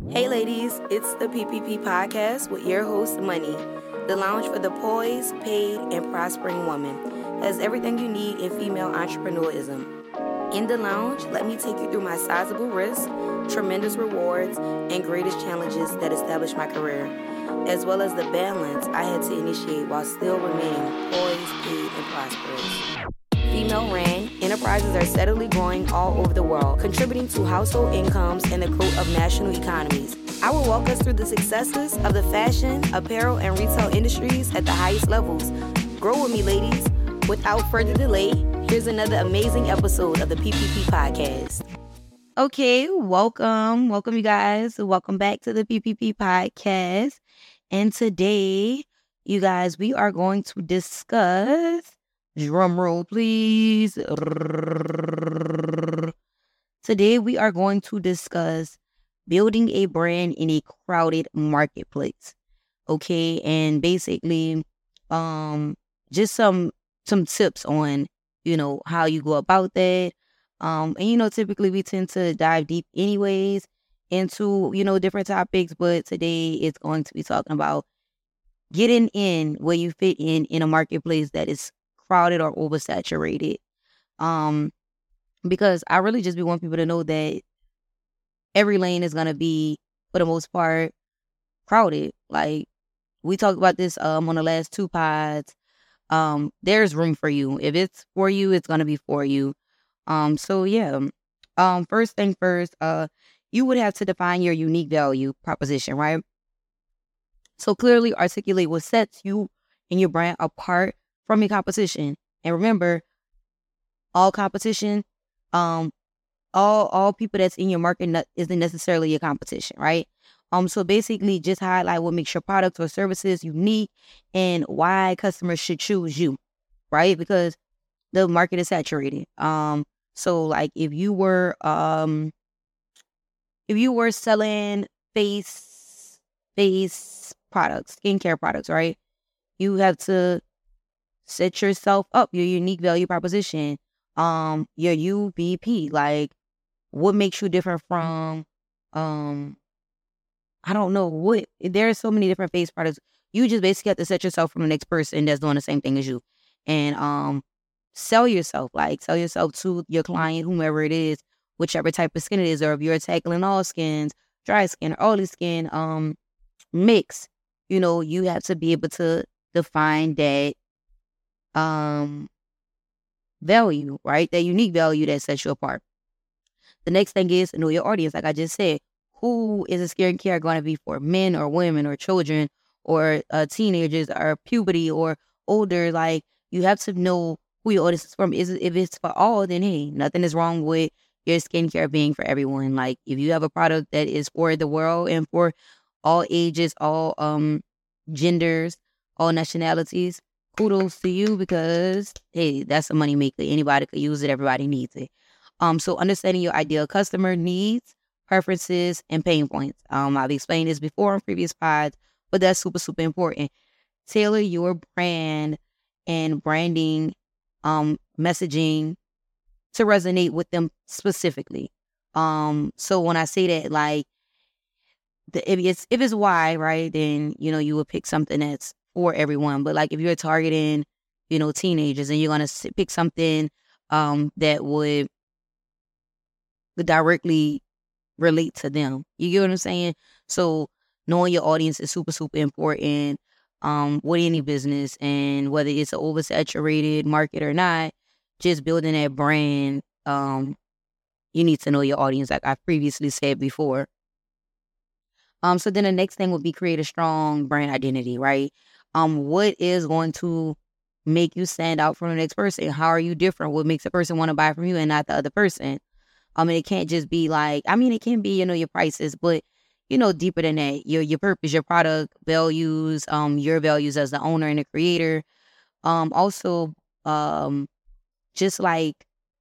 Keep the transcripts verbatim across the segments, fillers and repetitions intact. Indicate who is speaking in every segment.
Speaker 1: Hey ladies, it's the P P P podcast with your host Money, the lounge for the poised, paid, and prospering woman. Has everything you need in female entrepreneurism. In the lounge, let me take you through my sizable risks, tremendous rewards, and greatest challenges that established my career, as well as the balance I had to initiate while still remaining poised, paid, and prosperous. Female-ran enterprises are steadily growing all over the world, contributing to household incomes and the growth of national economies. I will walk us through the successes of the fashion, apparel, and retail industries at the highest levels. Grow with me, ladies. Without further delay, here's another amazing episode of the P P P podcast. Okay, welcome. Welcome, you guys. Welcome back to the P P P podcast. And today, you guys, we are going to discuss... Drum roll, please. Today, we are going to discuss building a brand in a crowded marketplace. Okay, and basically, um, just some some tips on, you know, how you go about that. Um, and you know, typically we tend to dive deep, anyways, into you know different topics. But today, it's going to be talking about getting in where you fit in in a marketplace that is crowded or oversaturated. Um, because I really just be want people to know that every lane is gonna be, for the most part, crowded. Like we talked about this um on the last two pods. Um, there's room for you. If it's for you, it's gonna be for you. Um, so yeah. Um, first thing first, uh, you would have to define your unique value proposition, right? So clearly articulate what sets you and your brand apart from your competition. And remember, all competition, um, all all people that's in your market not, isn't necessarily your competition, right? Um, so basically, just highlight what makes your products or services unique and why customers should choose you, right? Because the market is saturated. Um, so like if you were um, if you were selling face face products, skincare products, right? You have to set yourself up, your unique value proposition, um, your U V P, like what makes you different from, um, I don't know what, there are so many different face products. You just basically have to set yourself from the next person that's doing the same thing as you and, um, sell yourself, like sell yourself to your client, whomever it is, whichever type of skin it is, or if you're tackling all skins, dry skin or oily skin, um, mix, you know, you have to be able to define that um value, right? That unique value that sets you apart. The next thing is know your audience. Like I just said, who is a skincare going to be for? Men or women or children or uh, teenagers or puberty or older? Like you have to know who your audience is from. Is if it's for all, then hey, nothing is wrong with your skincare being for everyone. Like if you have a product that is for the world and for all ages, all um genders, all nationalities, kudos to you because, hey, that's a money maker. Anybody could use it. Everybody needs it. Um, so understanding your ideal customer needs, preferences, and pain points. Um, I've explained this before on previous pods, but that's super, super important. Tailor your brand and branding um, messaging to resonate with them specifically. Um, so when I say that, like, the, if it's if it's why, right, then, you know, you would pick something that's for everyone. But like if you're targeting, you know, teenagers and you're going to pick something um, that would, would directly relate to them. You get what I'm saying? So knowing your audience is super, super important um, with any business. And whether it's an oversaturated market or not, just building that brand, um, you need to know your audience, like I previously said before. Um, so then the next thing would be create a strong brand identity, right? Um, what is going to make you stand out from the next person? How are you different? What makes a person want to buy from you and not the other person? I mean, it can't just be like, I mean, it can be, you know, your prices, but, you know, deeper than that, your your purpose, your product values, um, your values as the owner and the creator. Um, also, um, just like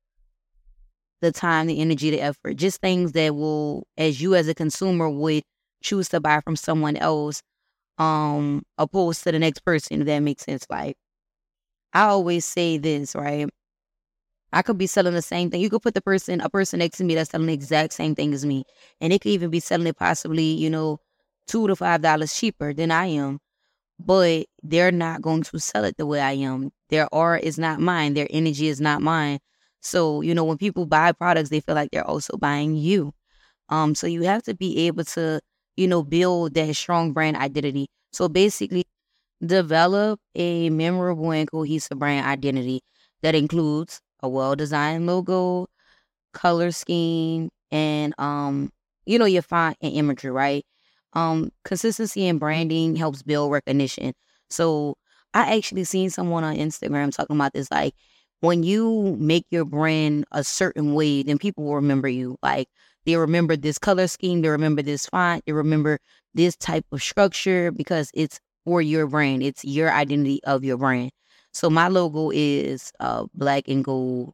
Speaker 1: the time, the energy, the effort, just things that will, as you as a consumer would choose to buy from someone else, um, opposed to the next person, if that makes sense. Like, I always say this, right? I could be selling the same thing. You could put the person, a person next to me that's selling the exact same thing as me. And they could even be selling it possibly, you know, two to five dollars cheaper than I am. But they're not going to sell it the way I am. Their aura is not mine. Their energy is not mine. So, you know, when people buy products, they feel like they're also buying you. Um, so you have to be able to, you know, build that strong brand identity. So basically, develop a memorable and cohesive brand identity that includes a well-designed logo, color scheme, and um, you know, your font and imagery, right? Um, consistency in branding helps build recognition. So I actually seen someone on Instagram talking about this, like when you make your brand a certain way, then people will remember you. Like they remember this color scheme, they remember this font, they remember this type of structure because it's for your brand. It's your identity of your brand. So my logo is uh black and gold.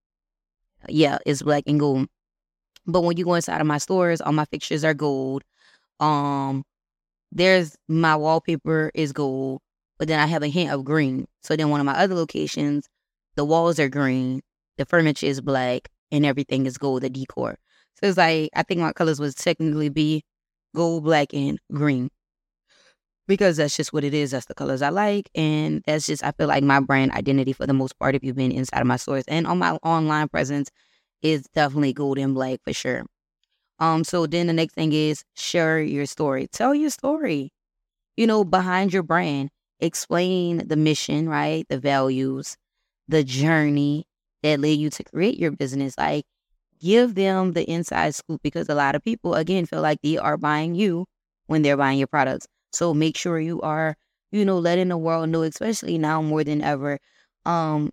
Speaker 1: Yeah, it's black and gold. But when you go inside of my stores, all my fixtures are gold. Um, there's my wallpaper is gold, but then I have a hint of green. So then one of my other locations, the walls are green, the furniture is black, and everything is gold, the decor. So it's like, I think my colors would technically be gold, black, and green. Because that's just what it is. That's the colors I like. And that's just, I feel like my brand identity for the most part, if you've been inside of my stores and on my online presence, is definitely gold and black for sure. Um, so then the next thing is share your story. Tell your story, you know, behind your brand. Explain the mission, right? The values, the journey that led you to create your business. Like, give them the inside scoop because a lot of people, again, feel like they are buying you when they're buying your products. So make sure you are, you know, letting the world know, especially now more than ever. Um,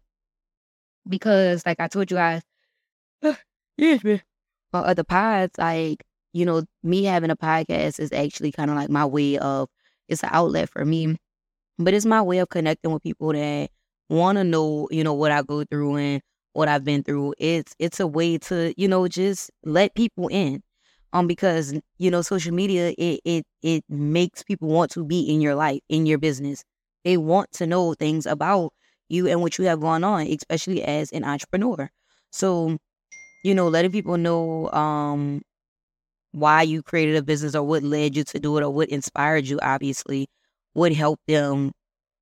Speaker 1: because like I told you guys, yes, man. On other pods, like, you know, me having a podcast is actually kind of like my way of, it's an outlet for me, but it's my way of connecting with people that want to know, you know, what I go through and what I've been through. It's, it's a way to, you know, just let people in. Um, because, you know, social media, it, it, it makes people want to be in your life, in your business. They want to know things about you and what you have going on, especially as an entrepreneur. So, you know, letting people know um, why you created a business or what led you to do it or what inspired you, obviously, would help them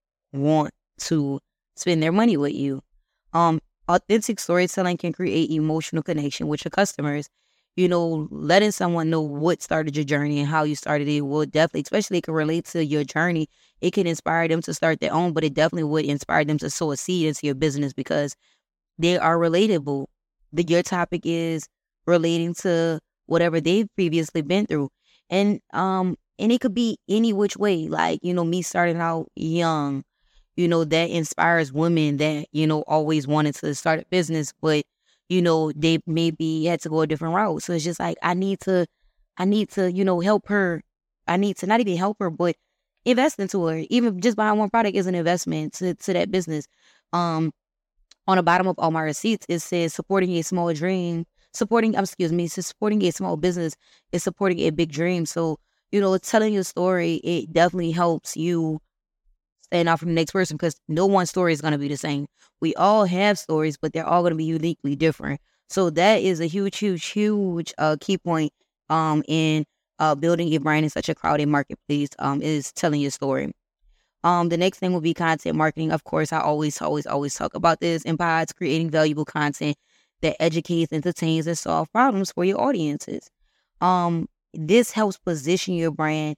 Speaker 1: want to spend their money with you. Um, authentic storytelling can create emotional connection with your customers. You know, letting someone know what started your journey and how you started it will definitely, especially it can relate to your journey. It can inspire them to start their own, but it definitely would inspire them to sow a seed into your business because they are relatable. The, your topic is relating to whatever they've previously been through. And um, and it could be any which way. Like, you know, me starting out young, you know, that inspires women that, you know, always wanted to start a business, but, you know, they maybe had to go a different route. So it's just like, I need to, I need to, you know, help her. I need to not even help her, but invest into her. Even just buying one product is an investment to, to that business. Um, on the bottom of all my receipts, it says supporting a small dream, supporting, um, excuse me, so supporting a small business is supporting a big dream. So, you know, telling your story, it definitely helps you stand out from the next person because no one story is going to be the same. We all have stories, but they're all going to be uniquely different. So that is a huge, huge, huge uh, key point um, in uh, building a brand in such a crowded marketplace um, is telling your story. Um, the next thing will be content marketing. Of course, I always, always, always talk about this in pods, creating valuable content that educates, entertains, and solves problems for your audiences. Um, this helps position your brand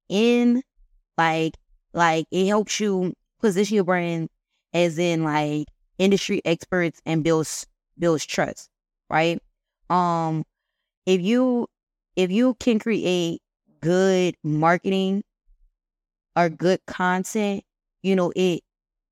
Speaker 1: in like, like it helps you position your brand as in like industry experts and builds builds trust, right? Um, if you if you can create good marketing or good content, you know, it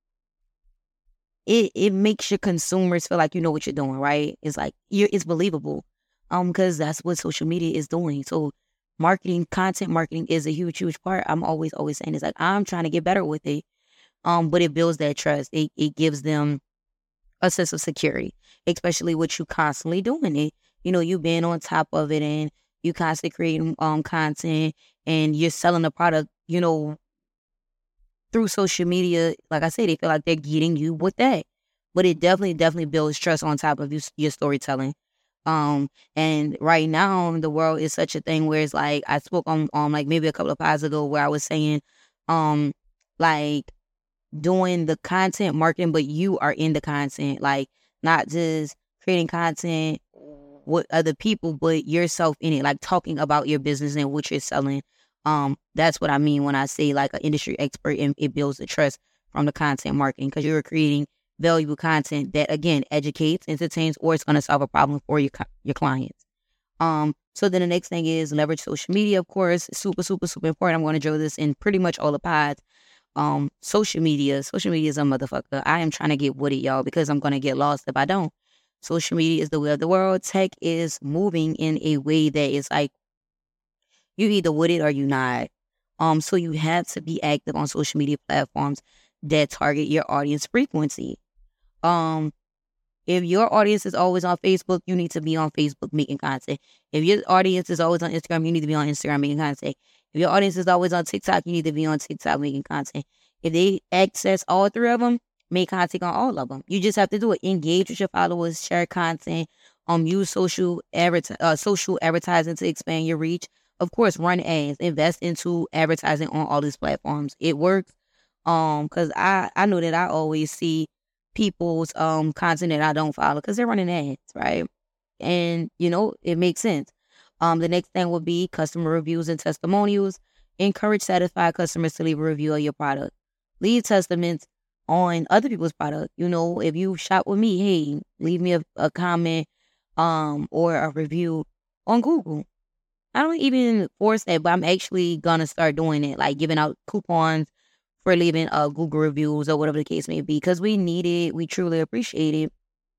Speaker 1: it it makes your consumers feel like you know what you're doing, right? It's like you're it's believable. Um, because that's what social media is doing. So marketing, content marketing is a huge, huge part. I'm always, always saying it's like I'm trying to get better with it. Um, but it builds that trust. It it gives them a sense of security, especially with you constantly doing it. You know, you being on top of it and you constantly creating um content and you're selling the product, you know, through social media. Like I said, they feel like they're getting you with that. but it definitely, definitely builds trust on top of you, your storytelling. Um, and right now the world is such a thing where it's like I spoke on on like maybe a couple of pods ago where I was saying, um, like doing the content marketing, but you are in the content, like not just creating content with other people, but yourself in it, like talking about your business and what you're selling. Um, that's what I mean when I say like an industry expert, and it builds the trust from the content marketing because you're creating valuable content that again educates, entertains, or it's going to solve a problem for your your clients. Um, so then the next thing is leverage social media, of course, super, super, super important. I'm going to drill this in pretty much all the pods. Um, social media, social media is a motherfucker. I am trying to get with it, y'all, because I'm going to get lost if I don't. Social media is the way of the world. Tech is moving in a way that is like, you either with it or you not. Um, so you have to be active on social media platforms that target your audience frequency. Um, if your audience is always on Facebook, you need to be on Facebook making content. If your audience is always on Instagram, you need to be on Instagram making content. If your audience is always on TikTok, you need to be on TikTok making content. If they access all three of them, make content on all of them. You just have to do it. Engage with your followers, share content, um, use social adver- uh, social advertising to expand your reach. Of course, run ads, invest into advertising on all these platforms. It works. Um, because I, I know that I always see people's um content that I don't follow because they're running ads, right? And you know, it makes sense. Um, the next thing will be customer reviews and testimonials. Encourage satisfied customers to leave a review of your product. Leave testaments on other people's product. You know, if you shop with me, hey, leave me a, a comment um or a review on Google. I don't even force that, but I'm actually gonna start doing it, like giving out coupons for leaving uh Google reviews or whatever the case may be, because we need it. We truly appreciate it.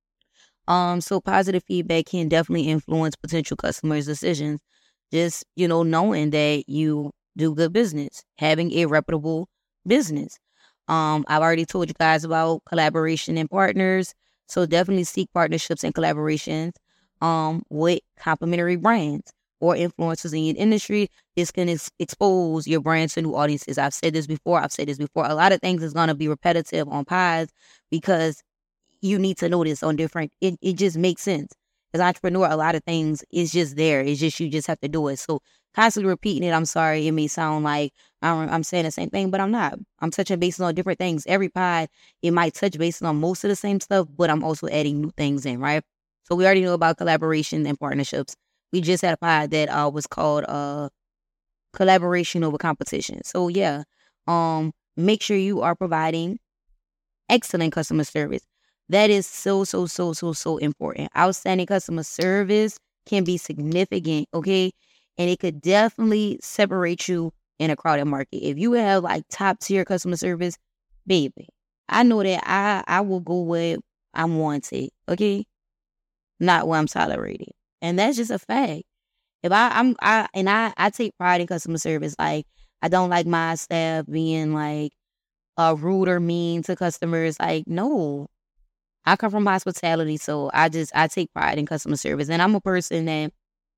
Speaker 1: Um, so positive feedback can definitely influence potential customers' decisions. Just, you know, knowing that you do good business, having a reputable business. Um, I've already told you guys about collaboration and partners. So definitely seek partnerships and collaborations um with complementary brands or influencers in your industry. This can ex- expose your brand to new audiences. I've said this before. I've said this before. A lot of things is going to be repetitive on pods because you need to know this on different, it, it just makes sense. As an entrepreneur, a lot of things is just there. It's just, you just have to do it. So constantly repeating it, I'm sorry, it may sound like I'm, I'm saying the same thing, but I'm not. I'm touching bases on different things. Every pod, it might touch bases on most of the same stuff, but I'm also adding new things in, right? So we already know about collaboration and partnerships. We just had a pod that uh, was called uh, collaboration over competition. So yeah, um, make sure you are providing excellent customer service. That is so, so, so, so, so important. Outstanding customer service can be significant, okay? And it could definitely separate you in a crowded market. If you have like top tier customer service, baby, I know that I, I will go where I'm wanted, okay? Not where I'm tolerated. And that's just a fact. If I, I'm, I, and I, I take pride in customer service. Like, I don't like my staff being like uh, rude or mean to customers. Like, no. I come from hospitality, so I just I take pride in customer service, and I'm a person that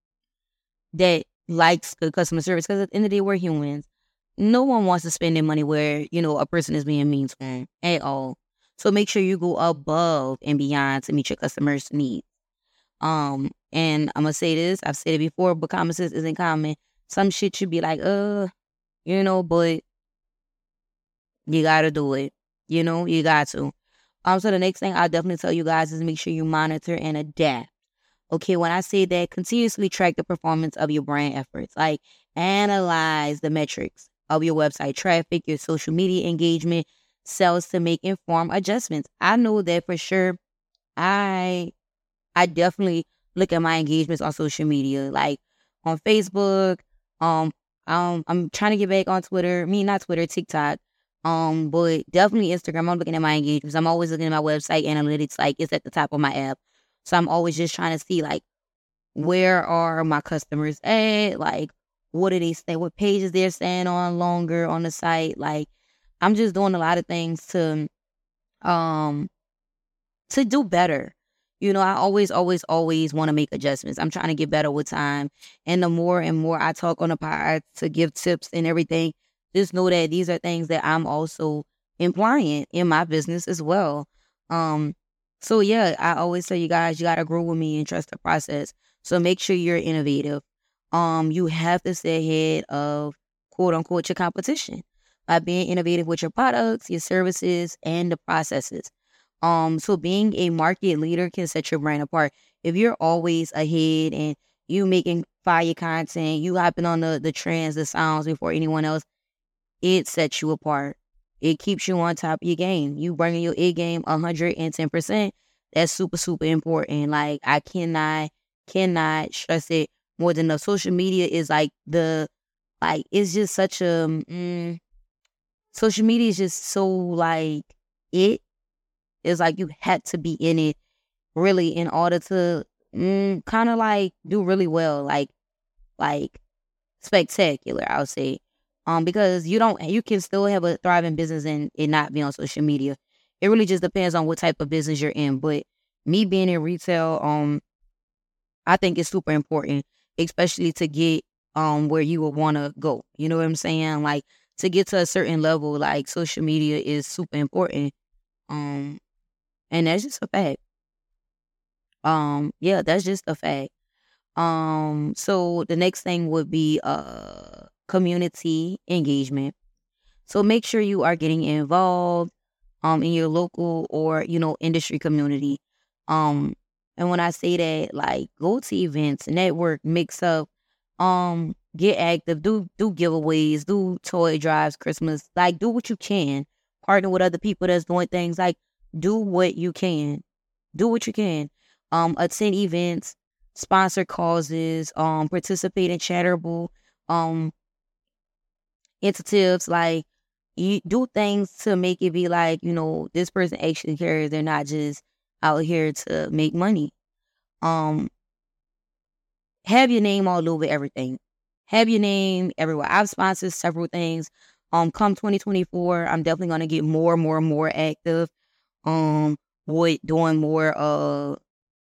Speaker 1: that likes good customer service because at the end of the day, we're humans. No one wants to spend their money where you know a person is being mean to them at all. So make sure you go above and beyond to meet your customers' needs. Um, and I'm gonna say this: I've said it before, but common sense isn't common. Some shit should be like, uh, you know, but you gotta do it. You know, you got to. Um, so the next thing I'll definitely tell you guys is make sure you monitor and adapt. Okay, when I say that, continuously track the performance of your brand efforts. Like, analyze the metrics of your website traffic, your social media engagement, sales to make informed adjustments. I know that for sure. I I definitely look at my engagements on social media, like on Facebook. Um, um, I'm trying to get back on Twitter. Me, not Twitter, TikTok. Um, but definitely Instagram. I'm looking at my engagements. I'm always looking at my website analytics. Like it's at the top of my app, so I'm always just trying to see like where are my customers at? Like what are they stay? What pages they're staying on longer on the site? Like I'm just doing a lot of things to um to do better. You know, I always, always, always want to make adjustments. I'm trying to get better with time. And the more and more I talk on the pod to give tips and everything, just know that these are things that I'm also implying in my business as well. Um, So yeah, I always tell you guys, you gotta grow with me and trust the process. So make sure you're innovative. Um, you have to stay ahead of quote unquote your competition by being innovative with your products, your services, and the processes. Um, so being a market leader can set your brand apart. If you're always ahead and you making fire content, you hopping on the the trends, the sounds before anyone else, it sets you apart. It keeps you on top of your game. You bringing your A game one hundred ten percent. That's super, super important. Like, I cannot, cannot stress it more than enough. Social media is like the, like, it's just such a, mm, social media is just so like, it is like you had to be in it really in order to mm, kind of like do really well. Like, like, spectacular, I would say. Um, because you don't, you can still have a thriving business and it not be on social media. It really just depends on what type of business you're in. But me being in retail, um, I think it's super important, especially to get um where you would want to go. You know what I'm saying? Like, to get to a certain level, like, social media is super important. Um, and that's just a fact. Um, yeah, that's just a fact. Um, so the next thing would be uh community engagement. So make sure you are getting involved um in your local or, you know, industry community. Um and when I say that, like, go to events, network, mix up, um, get active, do do giveaways, do toy drives, Christmas, like, do what you can. Partner with other people that's doing things, like, do what you can. Do what you can. Um, attend events, sponsor causes, um, participate in charitable um initiatives, like, you do things to make it be like, you know, this person actually cares. They're not just out here to make money. Um, have your name all over everything. Have your name everywhere. I've sponsored several things. Um, come twenty twenty-four, I'm definitely gonna get more, more, more active. Um, with doing more uh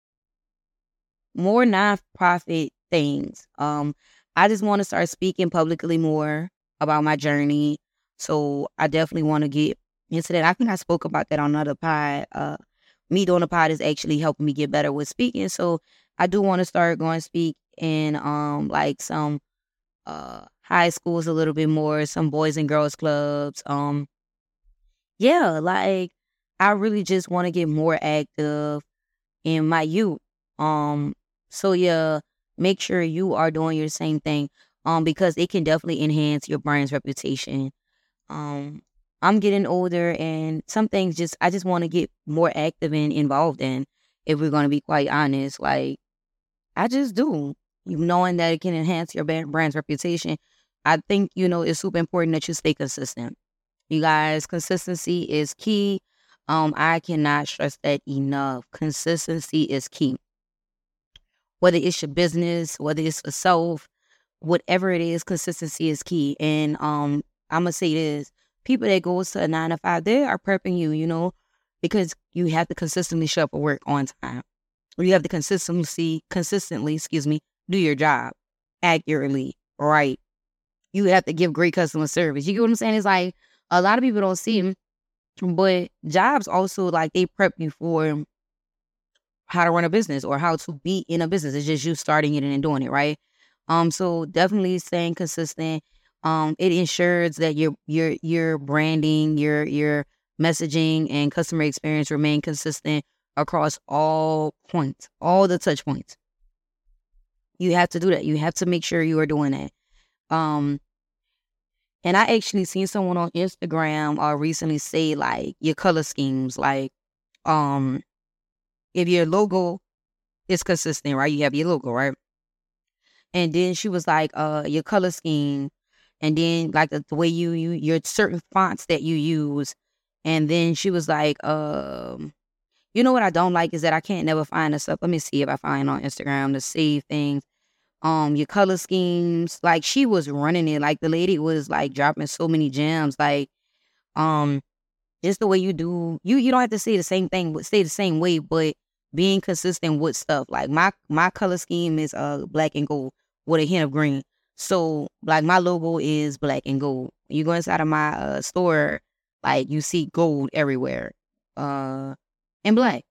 Speaker 1: more nonprofit things. Um, I just want to start speaking publicly more about my journey. So I definitely want to get into that. I think I spoke about that on another pod. Uh, me doing a pod is actually helping me get better with speaking. So I do want to start going speak in um like some uh high schools a little bit more, some boys and girls clubs. Um, yeah, like, I really just want to get more active in my youth. Um, so yeah, make sure you are doing your same thing. Um, because it can definitely enhance your brand's reputation. Um, I'm getting older and some things just I just want to get more active and involved in, if we're gonna be quite honest. Like, I just do. You knowing that it can enhance your ba- brand's reputation. I think, you know, it's super important that you stay consistent. You guys, consistency is key. Um, I cannot stress that enough. Consistency is key. Whether it's your business, whether it's for self, whatever it is, consistency is key. And um, I'm gonna say this: people that goes to a nine to five, they are prepping you, you know, because you have to consistently show up at work on time. Or you have to consistently, consistently, excuse me, do your job accurately, right? You have to give great customer service. You get what I'm saying? It's like a lot of people don't see them, but jobs also, like, they prep you for how to run a business or how to be in a business. It's just you starting it and doing it, right? Um, so definitely staying consistent. Um, it ensures that your your your branding, your your messaging and customer experience remain consistent across all points, all the touch points. You have to do that. You have to make sure you are doing that. Um, and I actually seen someone on Instagram uh recently say, like, your color schemes, like, um, if your logo is consistent, right? You have your logo, right? And then she was like, uh, your color scheme, and then, like, the, the way you you your certain fonts that you use. And then she was like, um, you know what I don't like is that I can't never find this up. Let me see if I find on Instagram to save things. Um, your color schemes, like, she was running it. Like, the lady was like dropping so many gems. Like, um, just the way you do, you you don't have to say the same thing, but stay the same way, but being consistent with stuff. Like, my my color scheme is uh black and gold with a hint of green. So, like, my logo is black and gold. You go inside of my uh, store, like, you see gold everywhere, uh, and black.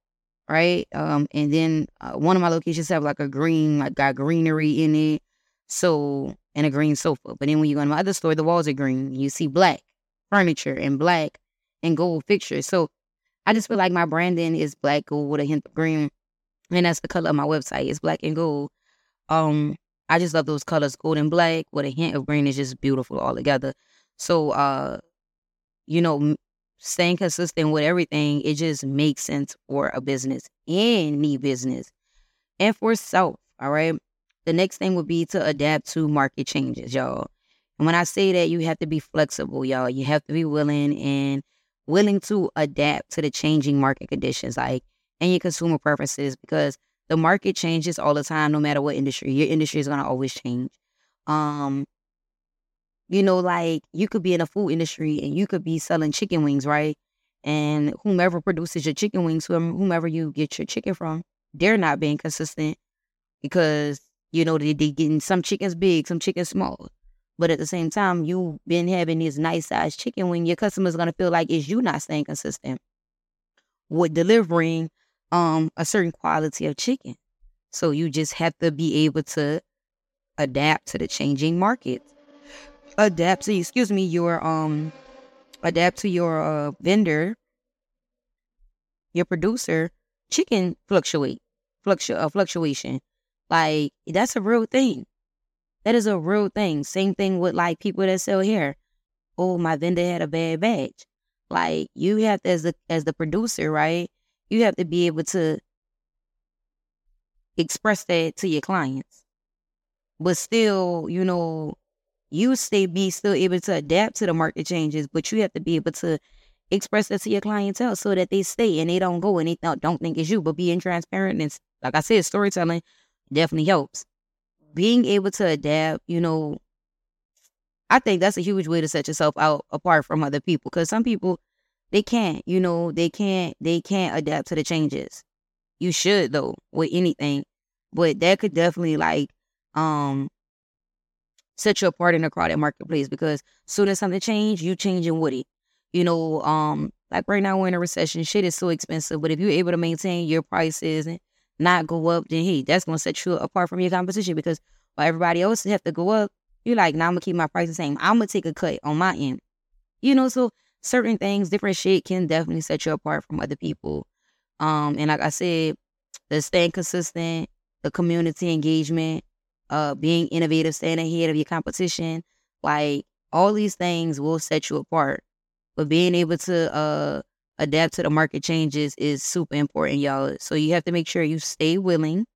Speaker 1: right? Um, and then uh, one of my locations have like a green, like got greenery in it. So, and a green sofa. But then when you go in my other store, the walls are green. You see black furniture and black and gold fixtures. So I just feel like my branding is black gold with a hint of green. And that's the color of my website. It's black and gold. Um, I just love those colors, gold and black with a hint of green is just beautiful all together. So, uh, you know, m- staying consistent with everything, it just makes sense for a business, any business, and for self. All right. The next thing would be to adapt to market changes, y'all. And when I say that, you have to be flexible, y'all. You have to be willing and willing to adapt to the changing market conditions, like, and your consumer preferences, because the market changes all the time, no matter what industry. Your industry is gonna always change. Um, you know, like you could be in a food industry and you could be selling chicken wings, right? And whomever produces your chicken wings, whom- whomever you get your chicken from, they're not being consistent because, you know, they, they getting some chickens big, some chickens small. But at the same time, you've been having this nice sized chicken wing, your customer's gonna feel like it's you not staying consistent with delivering um a certain quality of chicken. So you just have to be able to adapt to the changing market. Adapt to, excuse me, your um adapt to your uh, vendor, your producer. Chicken fluctuate, fluctu- uh, fluctuation. Like that's a real thing. That is a real thing. Same thing with like people that sell hair. Oh, my vendor had a bad batch. Like you have to, as the as the producer, right? You have to be able to express that to your clients, but still, you know, you stay be still able to adapt to the market changes, but you have to be able to express that to your clientele so that they stay and they don't go and they don't, don't think it's you. But being transparent and, like I said, storytelling definitely helps. Being able to adapt, you know, I think that's a huge way to set yourself out apart from other people, because some people, they can't, you know, they can't, they can't adapt to the changes. You should though with anything, but that could definitely like um set you apart in a crowded marketplace, because soon as something change, you changing with it. You know, um, like right now we're in a recession, shit is so expensive. But if you're able to maintain your prices and not go up, then hey, that's gonna set you apart from your competition, because while everybody else have to go up, you're like, now I'm gonna keep my prices the same. I'm gonna take a cut on my end. You know, so certain things, different shit can definitely set you apart from other people. Um, and like I said, the staying consistent, the community engagement, uh, being innovative, staying ahead of your competition, like all these things will set you apart. But being able to uh adapt to the market changes is super important, y'all. So you have to make sure you stay willing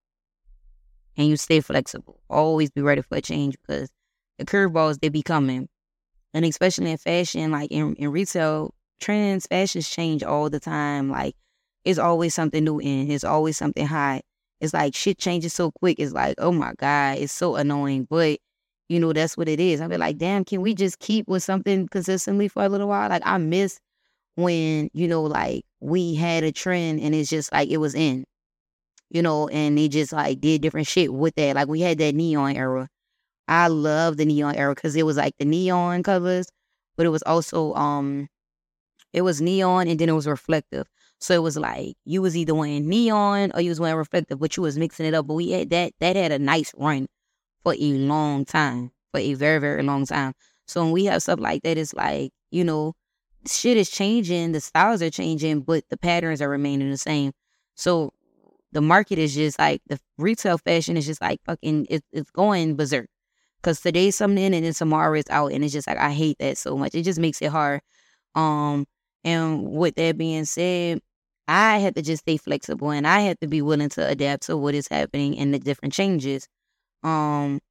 Speaker 1: and you stay flexible. Always be ready for a change, because the curveballs, they be coming. And especially in fashion, like in, in retail, trends, fashions change all the time. Like it's always something new in. It's always something hot. It's like shit changes so quick. It's like, oh my God, it's so annoying. But you know, that's what it is. I be like, damn, can we just keep with something consistently for a little while? Like I miss when, you know, like we had a trend and it's just like it was in, you know, and they just like did different shit with that. Like we had that neon era. I love the neon era because it was like the neon colors, but it was also um it was neon and then it was reflective. So it was like you was either wearing neon or you was wearing reflective, but you was mixing it up. But we had that that had a nice run for a long time, for a very, very long time. So when we have stuff like that, it's like, you know, shit is changing, the styles are changing, but the patterns are remaining the same. So the market is just like, the retail fashion is just like fucking, it, it's going berserk. Because today's something in and then tomorrow it's out. And it's just like, I hate that so much. It just makes it hard. Um, and with that being said, I have to just stay flexible and I have to be willing to adapt to what is happening and the different changes. Um,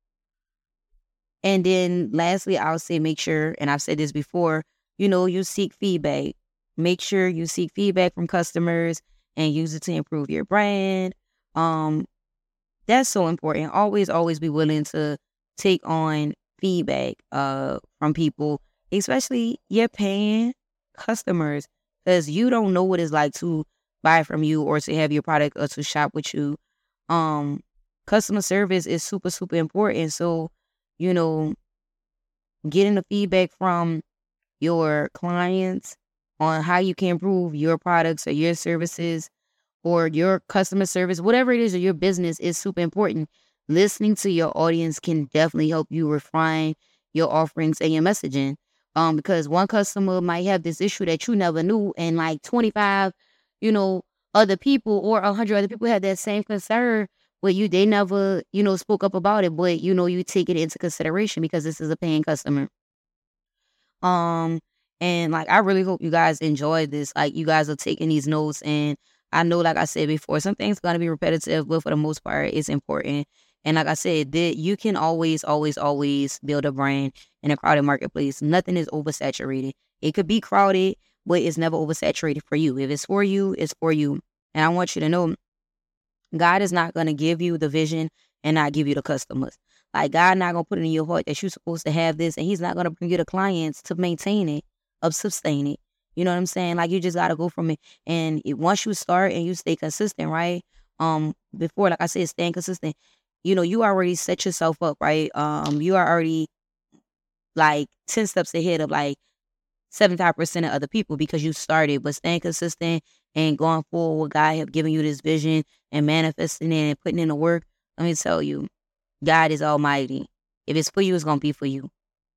Speaker 1: and then lastly, I'll say make sure, and I've said this before, you know, you seek feedback. Make sure you seek feedback from customers and use it to improve your brand. Um, that's so important. Always, always be willing to take on feedback uh from people, especially your paying customers, because you don't know what it's like to buy from you or to have your product or to shop with you. Um, customer service is super, super important. So, you know, getting the feedback from your clients on how you can improve your products or your services or your customer service, whatever it is, or your business is super important. Listening to your audience can definitely help you refine your offerings and your messaging. Um, because one customer might have this issue that you never knew, and like twenty-five, you know, other people or a hundred other people had that same concern, but you they never, you know, spoke up about it. But you know, you take it into consideration because this is a paying customer. Um, and like I really hope you guys enjoyed this. Like you guys are taking these notes, and I know, like I said before, some things gonna be repetitive, but for the most part, it's important. And like I said, that you can always, always, always build a brand in a crowded marketplace. Nothing is oversaturated. It could be crowded, but it's never oversaturated for you. If it's for you, it's for you. And I want you to know, God is not gonna give you the vision and not give you the customers. Like God not gonna put it in your heart that you're supposed to have this, and He's not gonna bring you the clients to maintain it, of sustain it. You know what I'm saying? Like you just gotta go from it. And it, once you start and you stay consistent, right? Um, before, like I said, staying consistent. You know, you already set yourself up, right? Um, you are already like ten steps ahead of like seventy-five percent of other people because you started. But staying consistent and going forward with God have given you this vision and manifesting it and putting in the work. Let me tell you, God is almighty. If it's for you, it's gonna be for you.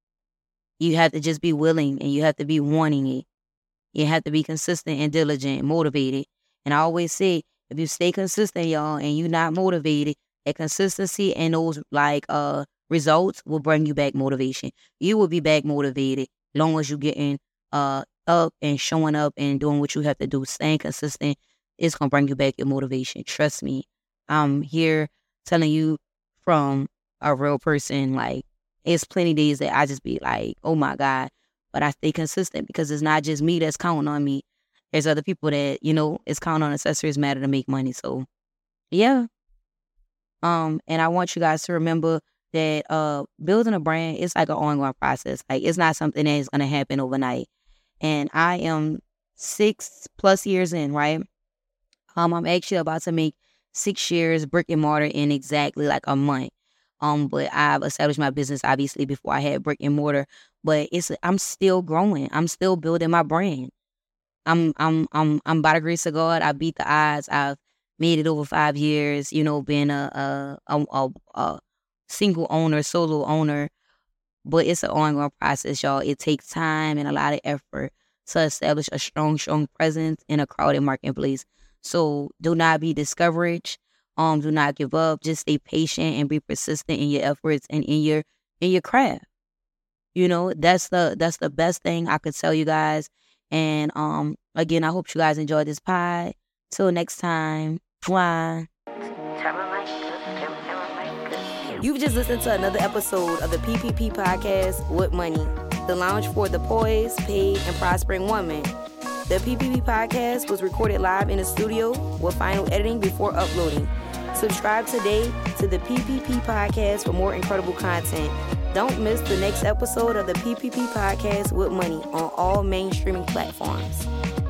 Speaker 1: You have to just be willing, and you have to be wanting it. You have to be consistent and diligent and motivated. And I always say, if you stay consistent, y'all, and you're not motivated, that consistency and those like uh results will bring you back motivation. You will be back motivated as long as you're getting uh up and showing up and doing what you have to do. Staying consistent is gonna bring you back your motivation. Trust me. I'm here telling you from a real person. Like it's plenty days that I just be like, oh my God. But I stay consistent because it's not just me that's counting on me. There's other people that, you know, is counting on Accessories Matter to make money. So yeah. Um, and I want you guys to remember that uh building a brand is like an ongoing process. Like it's not something that is gonna happen overnight. And I am six plus years in, right? Um, I'm actually about to make six years brick and mortar in exactly like a month. Um, but I've established my business obviously before I had brick and mortar. But it's I'm still growing. I'm still building my brand. I'm I'm I'm I'm by the grace of God, I beat the odds. I've made it over five years, you know, being a a a, a, a single owner, solo owner. But it's an ongoing process, y'all. It takes time and a lot of effort to establish a strong, strong presence in a crowded marketplace. So do not be discouraged. Um, do not give up. Just stay patient and be persistent in your efforts and in your in your craft. You know, that's the that's the best thing I could tell you guys. And um, again, I hope you guys enjoyed this pod. Till next time, mwah. You've just listened to another episode of the P P P Podcast with Money, the lounge for the poised, paid, and prospering woman. The P P P Podcast was recorded live in the studio with final editing before uploading. Subscribe today to the P P P Podcast for more incredible content. Don't miss the next episode of the P P P Podcast with Money on all main streaming platforms.